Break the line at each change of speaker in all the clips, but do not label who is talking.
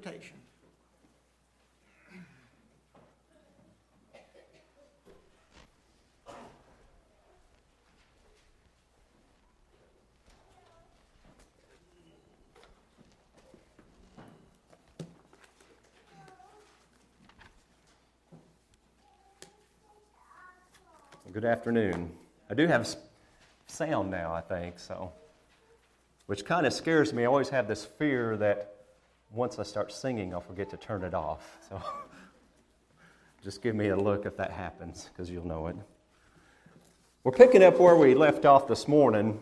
invitation.
Good afternoon. I do have sound now, I think, which kind of scares me. I always have this fear that once I start singing, I'll forget to turn it off. So just give me a look if that happens, because you'll know it. We're picking up where we left off this morning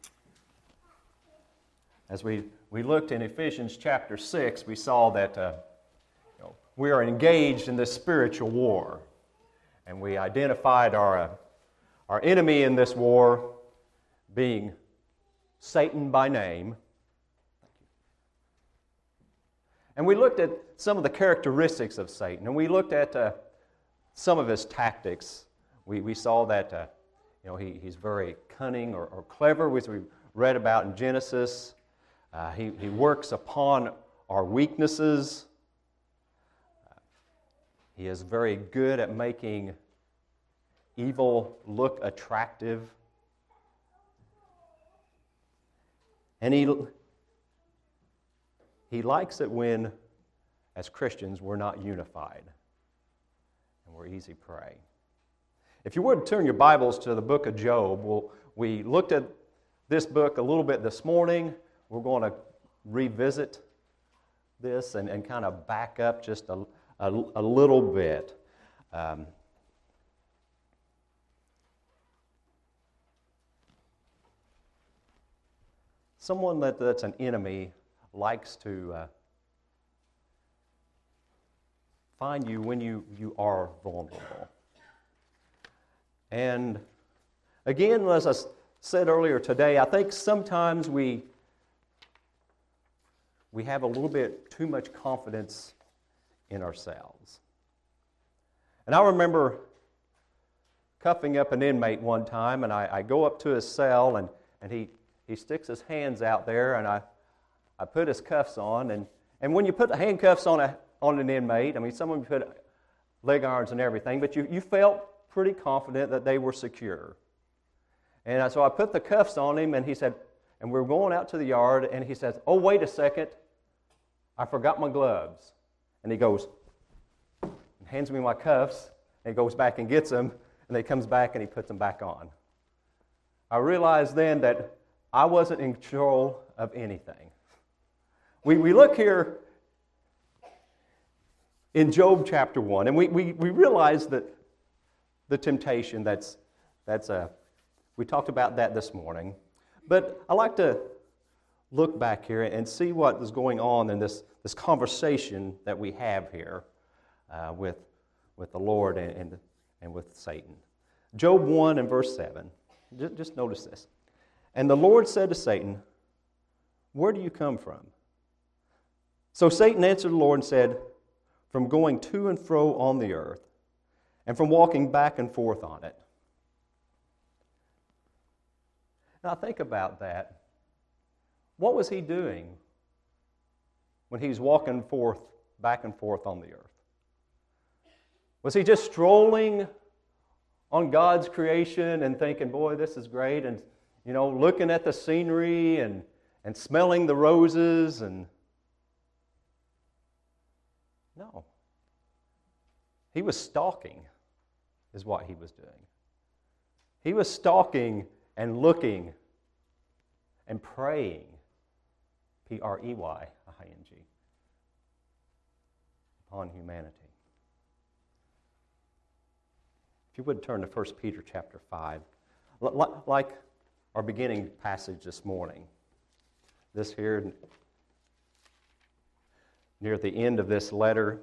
as we looked in Ephesians chapter 6. We saw that we are engaged in this spiritual war. And we identified our enemy in this war being Satan by name. And we looked at some of the characteristics of Satan, and we looked at some of his tactics. We saw that he's very cunning or clever, which we read about in Genesis. He works upon our weaknesses. He is very good at making evil look attractive. And he likes it when, as Christians, we're not unified and we're easy prey. If you would turn your Bibles to the book of Job, we looked at this book a little bit this morning. We're going to revisit this and kind of back up just a little bit. Someone that's an enemy likes to find you when you are vulnerable. And again, as I said earlier today, I think sometimes we have a little bit too much confidence in ourselves. And I remember cuffing up an inmate one time, and I go up to his cell, and he sticks his hands out there, and I put his cuffs on, and when you put the handcuffs on an inmate, I mean, some of them put leg irons and everything, but you felt pretty confident that they were secure. And so I put the cuffs on him, and he said, and we're going out to the yard, and he says, "Oh, wait a second, I forgot my gloves." And he goes, and hands me my cuffs, and he goes back and gets them, and he comes back and he puts them back on. I realized then that I wasn't in control of anything. We look here in Job chapter 1, and we realize that the temptation we talked about that this morning. But I like to look back here and see what is going on in this conversation that we have here with the Lord and with Satan. Job 1 and verse 7. Just notice this. "And the Lord said to Satan, 'Where do you come from?' So Satan answered the Lord and said, 'From going to and fro on the earth, and from walking back and forth on it.'" Now think about that. What was he doing when he was walking back and forth on the earth? Was he just strolling on God's creation and thinking, "Boy, this is great," and looking at the scenery and smelling the roses? And no. He was stalking, is what he was doing. He was stalking and looking and preying, P-R-E-Y-I-N-G, upon humanity. If you would turn to 1 Peter chapter 5, like our beginning passage this morning. This here, near the end of this letter,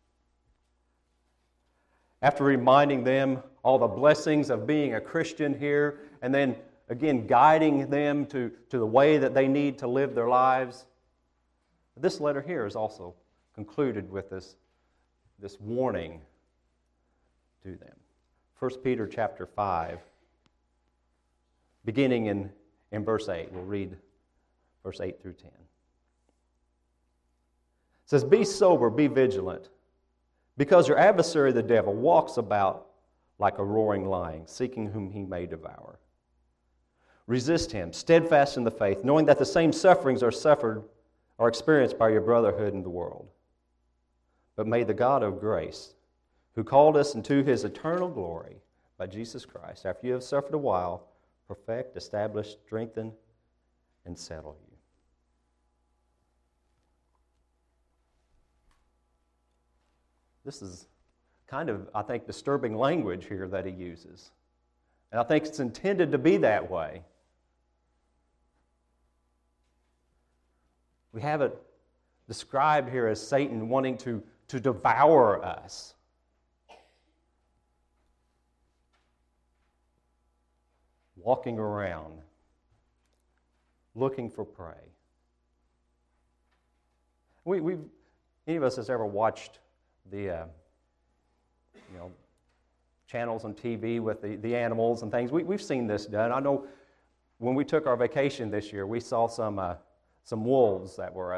after reminding them all the blessings of being a Christian here, and then again guiding them to the way that they need to live their lives, this letter here is also concluded with this warning to them. 1 Peter chapter 5, beginning in verse 8. We'll read verse 8 through 10. It says, be sober, be vigilant, because your adversary, the devil, walks about like a roaring lion, seeking whom he may devour. Resist him, steadfast in the faith, knowing that the same sufferings are experienced by your brotherhood in the world. But may the God of grace, who called us into his eternal glory by Jesus Christ, after you have suffered a while, perfect, establish, strengthen, and settle you. This is kind of, I think, disturbing language here that he uses. And I think it's intended to be that way. We have it described here as Satan wanting to devour us. Walking around, looking for prey. Any of us has ever watched the channels on TV with the animals and things. We've seen this done. I know when we took our vacation this year, we saw some wolves that were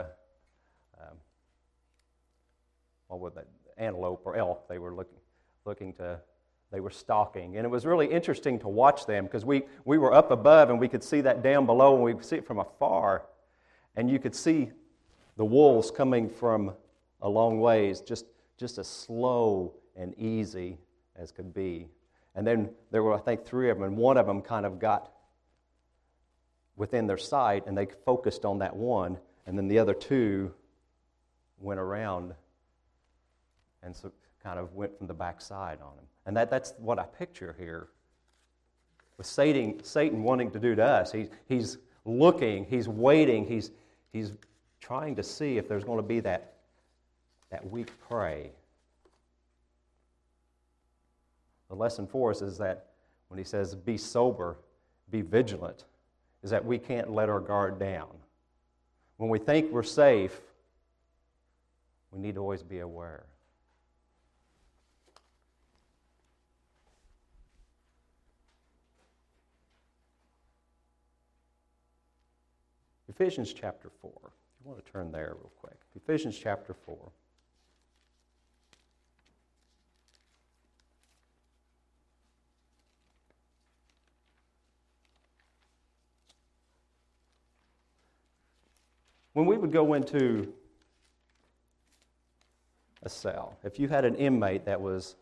antelope or elk. They were they were stalking, and it was really interesting to watch them because we were up above and we could see that down below, and we could see it from afar, and you could see the wolves coming from a long ways, just as slow and easy as could be. And then there were, I think, 3 of them, and one of them kind of got within their sight, and they focused on that one, and then the other 2 went around and so kind of went from the backside on him. And that's what I picture here with Satan wanting to do to us. He's looking, he's waiting, he's trying to see if there's going to be that weak prey. The lesson for us is that when he says be sober, be vigilant, is that we can't let our guard down. When we think we're safe, we need to always be aware. Ephesians chapter 4. If you want to turn there real quick. Ephesians chapter 4. When we would go into a cell, if you had an inmate that was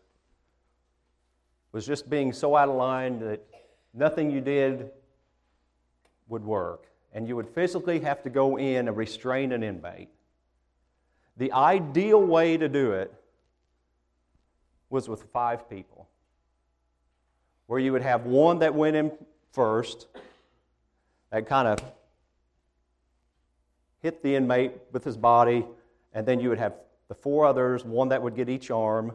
just being so out of line that nothing you did would work, and you would physically have to go in and restrain an inmate, the ideal way to do it was with 5 people, where you would have one that went in first, that kind of hit the inmate with his body, and then you would have the 4 others, one that would get each arm,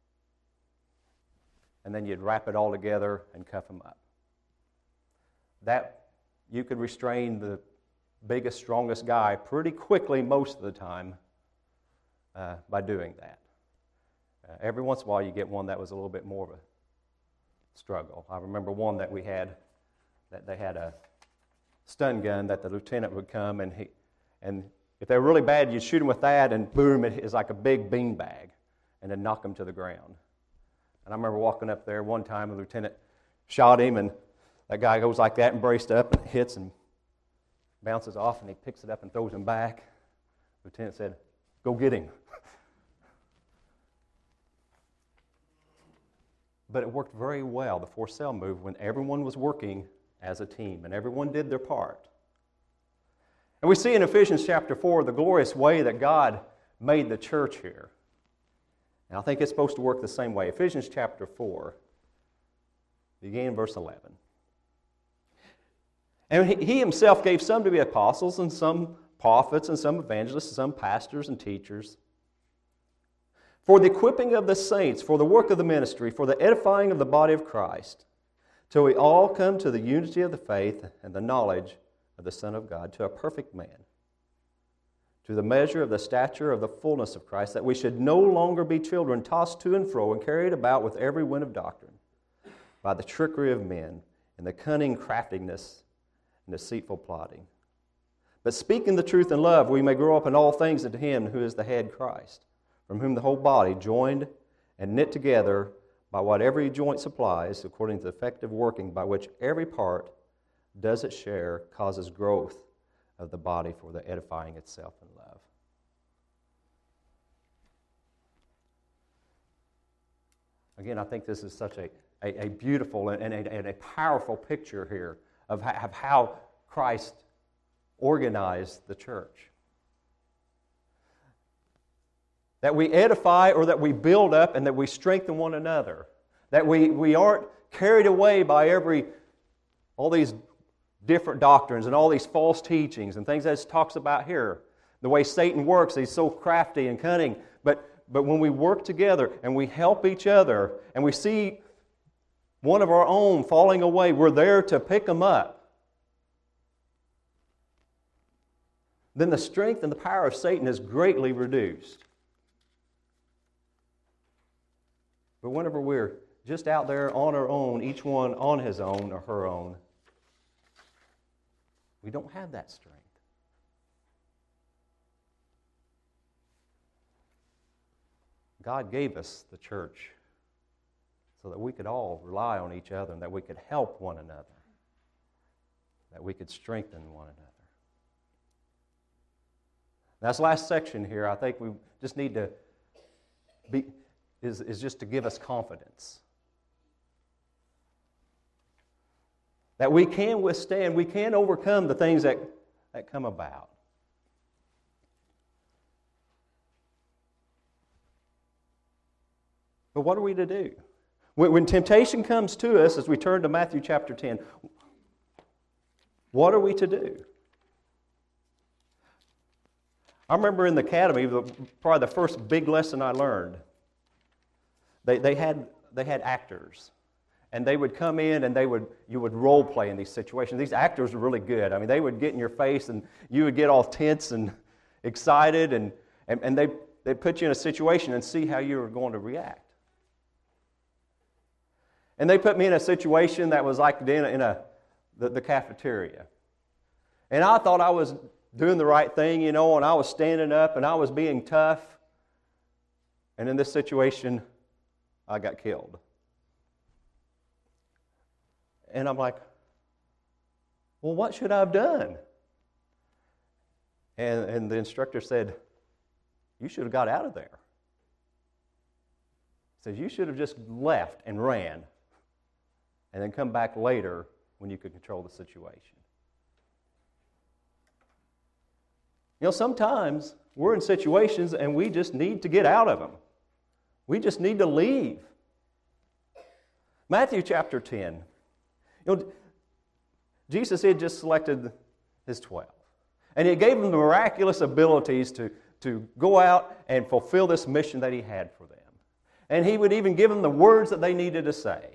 and then you'd wrap it all together and cuff them up. That you could restrain the biggest, strongest guy pretty quickly most of the time by doing that. Every once in a while you get one that was a little bit more of a struggle. I remember one that we had, that they had a stun gun that the lieutenant would come, and if they were really bad, you'd shoot them with that, and boom, it is like a big beanbag, and then knock them to the ground. And I remember walking up there one time, the lieutenant shot him, and that guy goes like that and braced up and hits and bounces off, and he picks it up and throws him back. The lieutenant said, "Go get him." But it worked very well, the 4-cell move, when everyone was working as a team and everyone did their part. And we see in Ephesians chapter 4 the glorious way that God made the church here. And I think it's supposed to work the same way. Ephesians chapter 4, beginning in verse 11. And he himself gave some to be apostles, and some prophets, and some evangelists, and some pastors and teachers, for the equipping of the saints, for the work of the ministry, for the edifying of the body of Christ, till we all come to the unity of the faith and the knowledge of the Son of God, to a perfect man, to the measure of the stature of the fullness of Christ, that we should no longer be children tossed to and fro and carried about with every wind of doctrine, by the trickery of men and the cunning craftiness and deceitful plotting. But speaking the truth in love, we may grow up in all things into Him who is the head, Christ, from whom the whole body, joined and knit together by what every joint supplies, according to the effective working by which every part does its share, causes growth of the body for the edifying itself in love. Again, I think this is such a beautiful and a powerful picture here of how Christ organized the church. That we edify or that we build up and that we strengthen one another. That we aren't carried away by all these different doctrines and all these false teachings and things that it talks about here. The way Satan works, he's so crafty and cunning. But when we work together and we help each other and we see one of our own falling away, we're there to pick them up. Then the strength and the power of Satan is greatly reduced. But whenever we're just out there on our own, each one on his own or her own, we don't have that strength. God gave us the church so that we could all rely on each other and that we could help one another, that we could strengthen one another. This last section here, I think we just need to is just to give us confidence. That we can withstand, we can overcome the things that come about. But what are we to do? When temptation comes to us, as we turn to Matthew chapter 10, what are we to do? I remember in the academy, probably the first big lesson I learned, they had actors. And they would come in and you would role play in these situations. These actors were really good. I mean, they would get in your face and you would get all tense and excited and they'd put you in a situation and see how you were going to react. And they put me in a situation that was like in the cafeteria. And I thought I was doing the right thing, and I was standing up and I was being tough. And in this situation, I got killed. And I'm like, well, what should I have done? And the instructor said, you should have got out of there. He says, you should have just left and ran and then come back later when you could control the situation. Sometimes we're in situations and we just need to get out of them. We just need to leave. Matthew chapter 10. Jesus had just selected His 12. And He gave them the miraculous abilities to go out and fulfill this mission that He had for them. And He would even give them the words that they needed to say.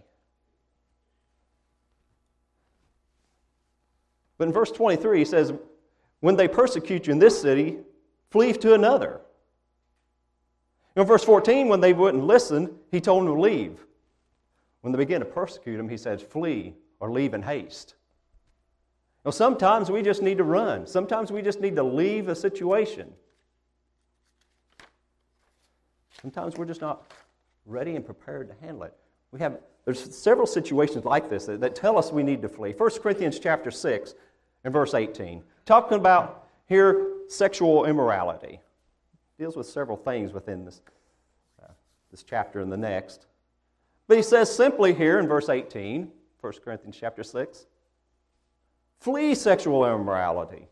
But in verse 23, He says, when they persecute you in this city, flee to another. In verse 14, when they wouldn't listen, He told them to leave. When they began to persecute Him, He says, flee or leave in haste. Sometimes we just need to run. Sometimes we just need to leave a situation. Sometimes we're just not ready and prepared to handle it. There's several situations like this that tell us we need to flee. 1 Corinthians chapter 6 and verse 18. Talking about here sexual immorality. Deals with several things within this chapter and the next. But he says simply here in verse 18, 1 Corinthians chapter 6, flee sexual immorality.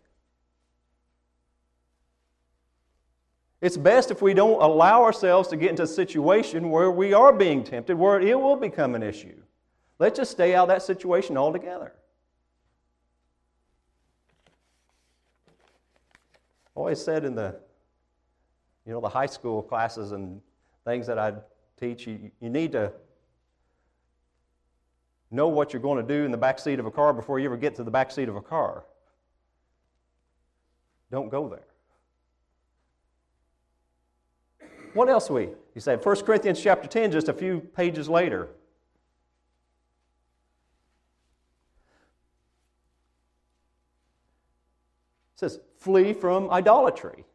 It's best if we don't allow ourselves to get into a situation where we are being tempted, where it will become an issue. Let's just stay out of that situation altogether. I always said in the high school classes and things that I teach, you need to know what you're going to do in the back seat of a car before you ever get to the back seat of a car. Don't go there. What else he said? 1 Corinthians chapter 10, just a few pages later. It says, flee from idolatry.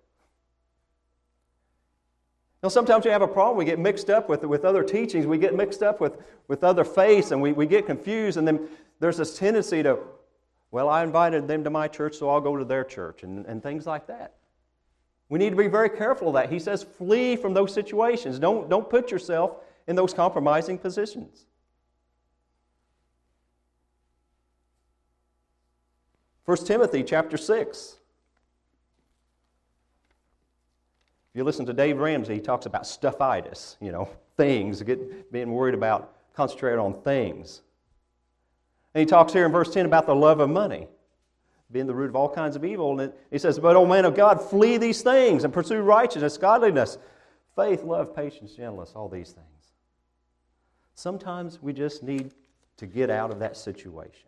Now, sometimes we have a problem. We get mixed up with other teachings. We get mixed up with other faiths, and we get confused. And then there's this tendency to, well, I invited them to my church, so I'll go to their church, and things like that. We need to be very careful of that. He says, flee from those situations. Don't put yourself in those compromising positions. 1 Timothy chapter 6. If you listen to Dave Ramsey, he talks about stuffitis, things, being worried about, concentrating on things. And he talks here in verse 10 about the love of money being the root of all kinds of evil. And he says, but, O man of God, flee these things and pursue righteousness, godliness, faith, love, patience, gentleness, all these things. Sometimes we just need to get out of that situation.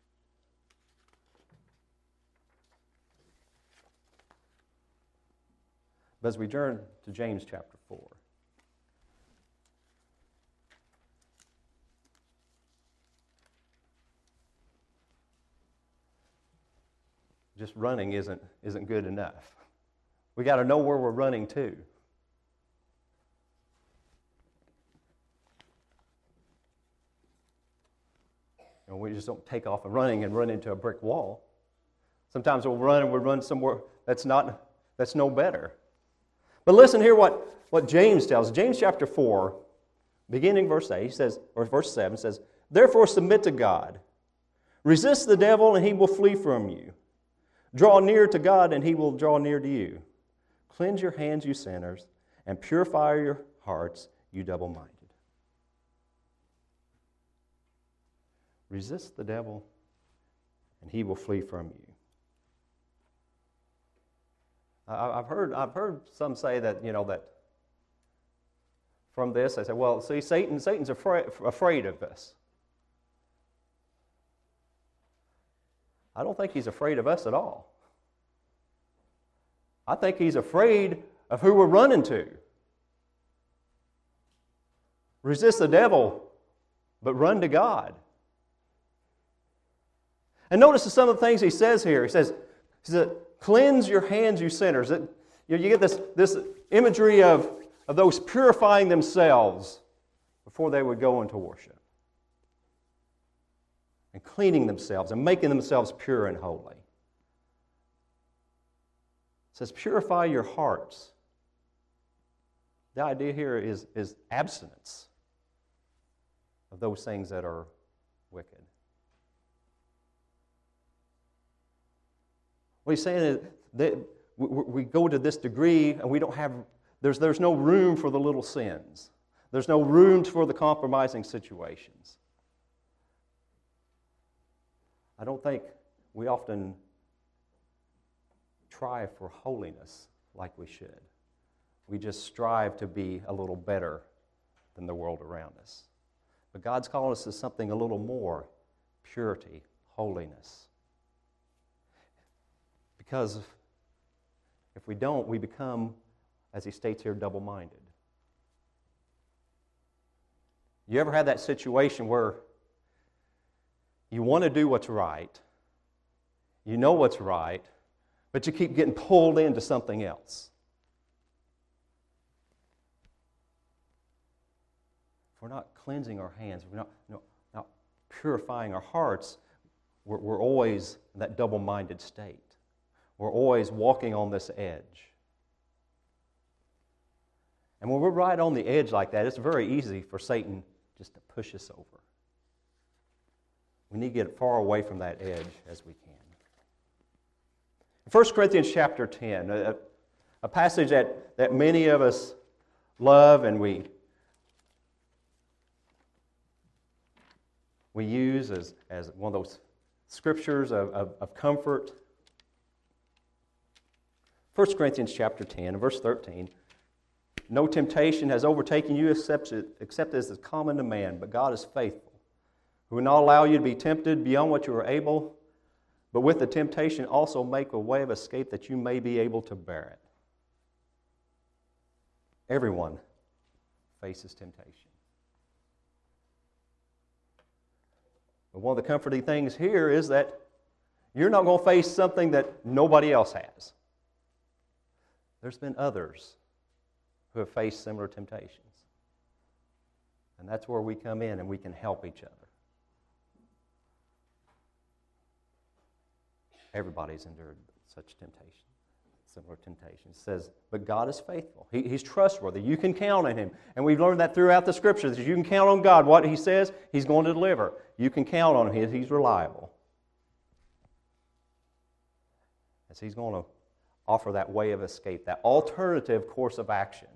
But as we turn to James chapter 4, just running isn't good enough. We got to know where we're running to. We just don't take off and running and run into a brick wall. Sometimes we'll run somewhere that's no better. But listen here what James tells. James chapter 4, beginning verse 8, he says, or verse 7 says, therefore submit to God. Resist the devil and he will flee from you. Draw near to God and he will draw near to you. Cleanse your hands, you sinners, and purify your hearts, you double-minded. Resist the devil and he will flee from you. I've heard some say that, that from this, they say, well, see, Satan's afraid of us. I don't think he's afraid of us at all. I think he's afraid of who we're running to. Resist the devil, but run to God. And notice some of the things he says here. He says, cleanse your hands, you sinners. You get this imagery of those purifying themselves before they would go into worship. And cleaning themselves and making themselves pure and holy. It says, purify your hearts. The idea here is abstinence of those things that are wicked. What he's saying is that we go to this degree and we don't have, there's no room for the little sins. There's no room for the compromising situations. I don't think we often try for holiness like we should. We just strive to be a little better than the world around us. But God's calling us to something a little more: purity, holiness. Because if we don't, we become, as he states here, double-minded. You ever had that situation where you want to do what's right, you know what's right, but you keep getting pulled into something else? If we're not cleansing our hands, if we're not purifying our hearts, we're always in that double-minded state. We're always walking on this edge. And when we're right on the edge like that, it's very easy for Satan just to push us over. We need to get far away from that edge as we can. 1 Corinthians chapter 10, a passage that many of us love and we use as one of those scriptures of comfort. 1 Corinthians chapter 10, verse 13. No temptation has overtaken you except as is common to man, but God is faithful, who will not allow you to be tempted beyond what you are able, but with the temptation also make a way of escape that you may be able to bear it. Everyone faces temptation. But one of the comforting things here is that, You're not going to face something that nobody else has. There's been others who have faced similar temptations. And that's where we come in and we can help each other. Everybody's endured such temptation, similar temptations. It says, but God is faithful. He's trustworthy. You can count on Him. And we've learned that throughout the Scriptures. You can count on God. What He says, He's going to deliver. You can count on Him. He's reliable. As He's going to offer that way of escape, that alternative course of action.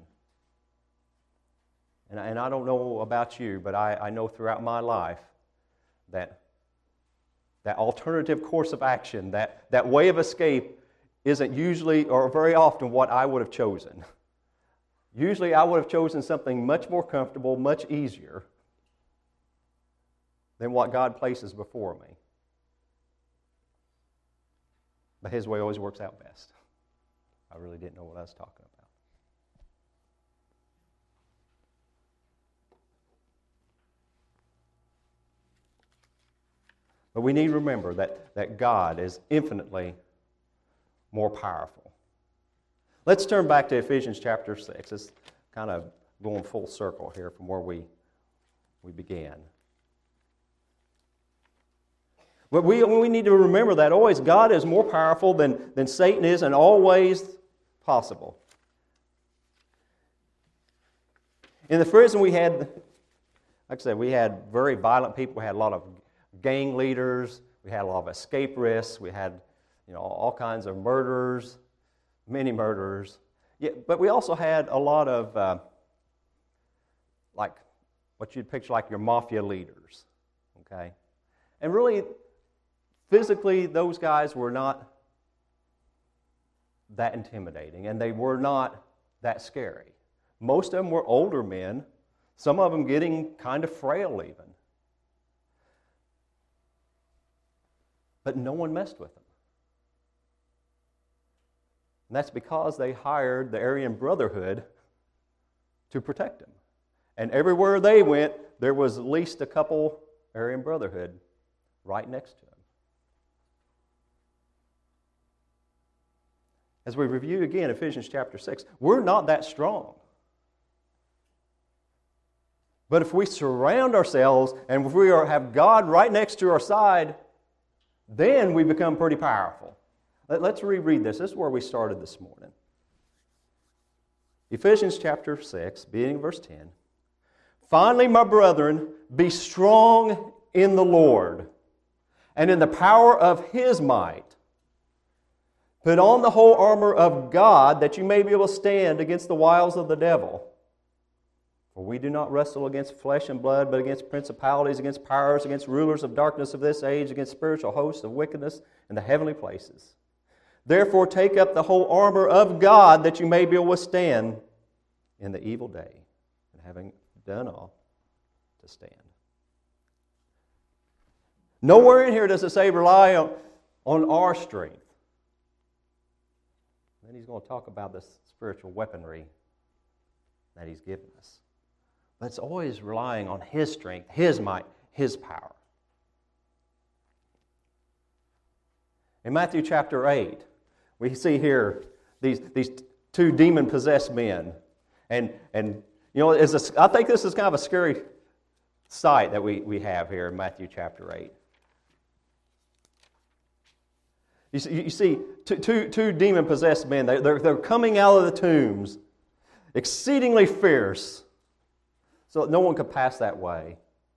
And I don't know about you, but I know throughout my life that alternative course of action, that way of escape isn't usually or very often what I would have chosen. Usually I would have chosen something much more comfortable, much easier than what God places before me. But His way always works out best. I really didn't know what I was talking about. But we need to remember that God is infinitely more powerful. Let's turn back to Ephesians chapter 6. It's kind of going full circle here from where we began. But we need to remember that always God is more powerful than Satan is in all ways possible. In the prison we had, like I said, we had very violent people. We had a lot of gang leaders. We had a lot of escape risks. We had, all kinds of murderers, many murderers. Yeah, but we also had a lot of, like what you'd picture like your mafia leaders. Okay, and really, physically, those guys were not that intimidating, and they were not that scary. Most of them were older men. Some of them getting kind of frail even. But no one messed with them. And that's because they hired the Aryan Brotherhood to protect them. And everywhere they went, there was at least a couple Aryan Brotherhood right next to them. As we review again Ephesians chapter 6, we're not that strong. But if we surround ourselves and if we have God right next to our side, then we become pretty powerful. Let's reread this. This is where we started this morning. Ephesians chapter 6, beginning verse 10. Finally, my brethren, be strong in the Lord and in the power of His might. Put on the whole armor of God that you may be able to stand against the wiles of the devil. For we do not wrestle against flesh and blood, but against principalities, against powers, against rulers of darkness of this age, against spiritual hosts of wickedness in the heavenly places. Therefore take up the whole armor of God that you may be able to withstand in the evil day, and having done all, to stand. Nowhere in here does it say rely on our strength. Then he's going to talk about the spiritual weaponry that He's given us. But it's always relying on His strength, His might, His power. In Matthew chapter 8, we see here these two demon-possessed men. And I think this is kind of a scary sight that we have here in Matthew chapter 8. You see two demon-possessed men. They're coming out of the tombs, exceedingly fierce, so that no one could pass that way.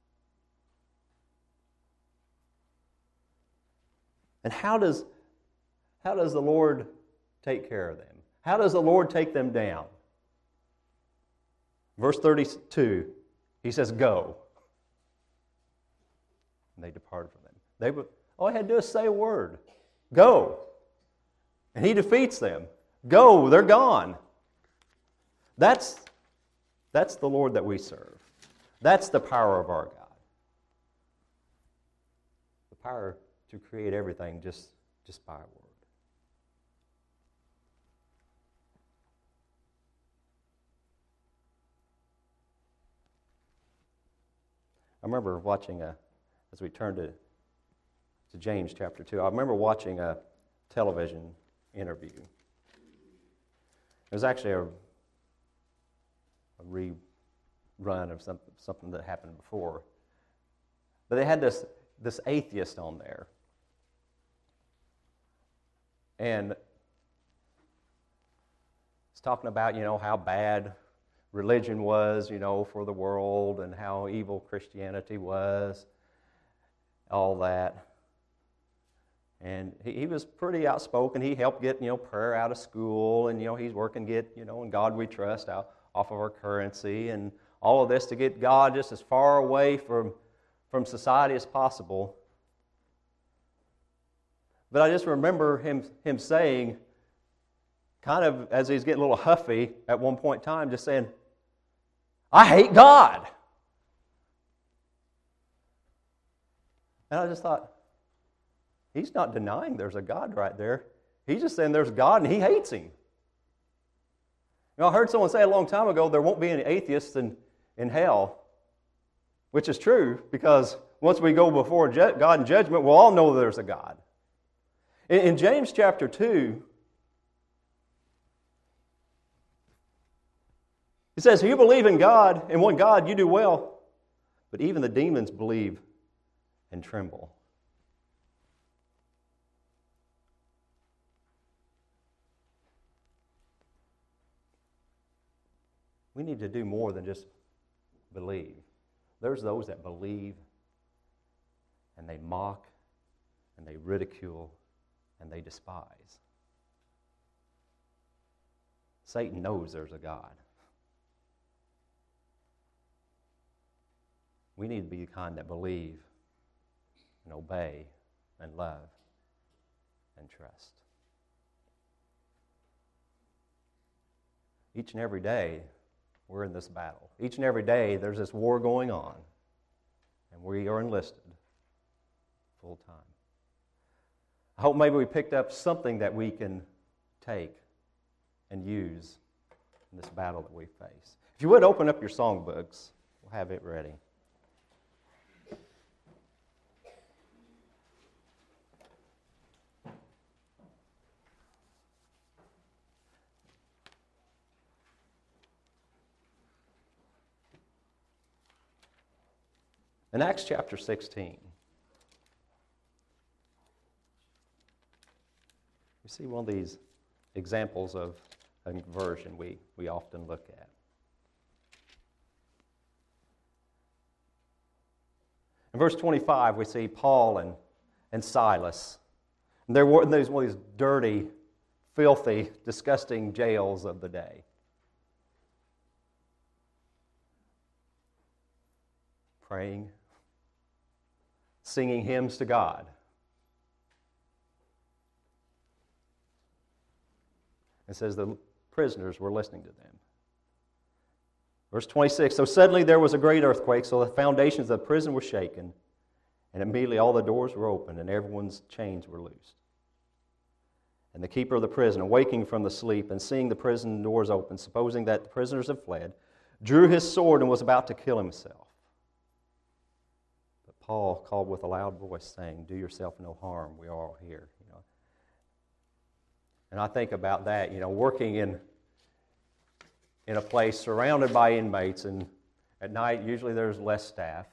And how does the Lord take care of them? How does the Lord take them down? Verse 32, He says, "Go." And they departed from them. All He had to do is say a word. Go. And He defeats them. Go, they're gone. That's the Lord that we serve. That's the power of our God. The power to create everything just by a word. I remember watching, as we turned to to James chapter 2. I remember watching a television interview. It was actually a rerun of something that happened before. But they had this atheist on there. And it's talking about, how bad religion was, for the world, and how evil Christianity was, all that. And he was pretty outspoken. He helped get, prayer out of school, and, he's working to get, In God We Trust out off of our currency, and all of this to get God just as far away from society as possible. But I just remember him saying, kind of as he's getting a little huffy at one point in time, just saying, I hate God. And I just thought, he's not denying there's a God right there. He's just saying there's God and he hates him. I heard someone say a long time ago, there won't be any atheists in hell, which is true, because once we go before God in judgment, we'll all know there's a God. In James chapter 2, it says, you believe in God, and one God, you do well, but even the demons believe and tremble. We need to do more than just believe. There's those that believe, and they mock, and they ridicule, and they despise. Satan knows there's a God. We need to be the kind that believe and obey and love and trust. Each and every day, we're in this battle. Each and every day, there's this war going on, and we are enlisted full time. I hope maybe we picked up something that we can take and use in this battle that we face. If you would, open up your songbooks. We'll have it ready. In Acts chapter 16, we see one of these examples of a conversion we often look at. In verse 25, we see Paul and Silas. And they're in one of these dirty, filthy, disgusting jails of the day. Praying, singing hymns to God. It says the prisoners were listening to them. Verse 26, so suddenly there was a great earthquake, so the foundations of the prison were shaken, and immediately all the doors were opened, and everyone's chains were loosed. And the keeper of the prison, awaking from the sleep and seeing the prison doors open, supposing that the prisoners had fled, drew his sword and was about to kill himself. But Paul called with a loud voice, saying, do yourself no harm, we are all here. And I think about that, working in a place surrounded by inmates, and at night usually there's less staff.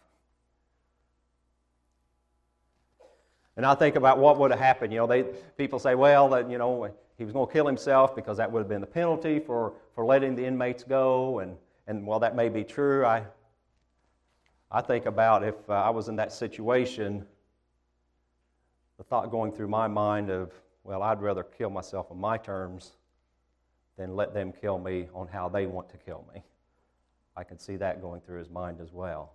And I think about what would have happened. People say, well, that he was going to kill himself because that would have been the penalty for letting the inmates go. And while that may be true, I think about if I was in that situation, the thought going through my mind of, well, I'd rather kill myself on my terms than let them kill me on how they want to kill me. I can see that going through his mind as well.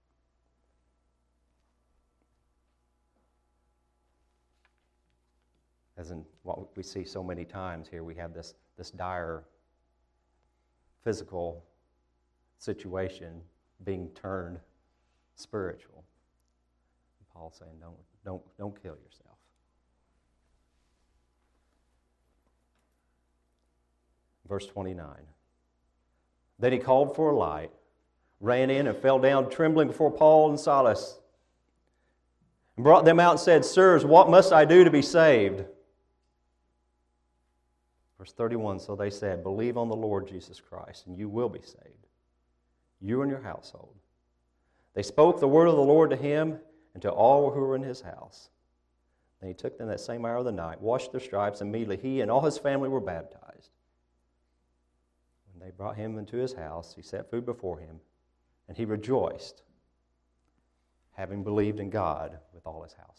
As in what we see so many times here, we have this dire physical situation being turned spiritual. And Paul's saying, don't kill yourself. Verse 29. Then he called for a light, ran in and fell down trembling before Paul and Silas. and brought them out and said, Sirs, what must I do to be saved? Verse 31, so they said, Believe on the Lord Jesus Christ, and you will be saved, you and your household. They spoke the word of the Lord to him and to all who were in his house. Then he took them that same hour of the night, washed their stripes, and immediately he and all his family were baptized. When they brought him into his house, he set food before him, and he rejoiced, having believed in God with all his household.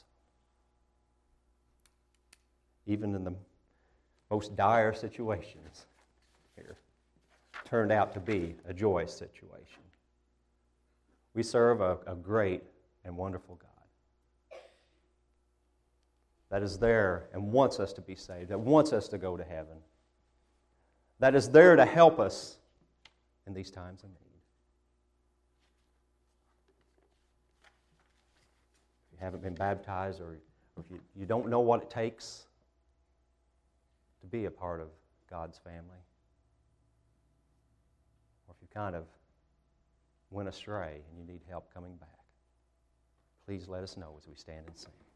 Even in the most dire situations here, turned out to be a joyous situation. We serve a great and wonderful God that is there and wants us to be saved, that wants us to go to heaven, that is there to help us in these times of need. If you haven't been baptized or if you don't know what it takes to be a part of God's family, or if you kind of went astray and you need help coming back, please let us know as we stand and sing.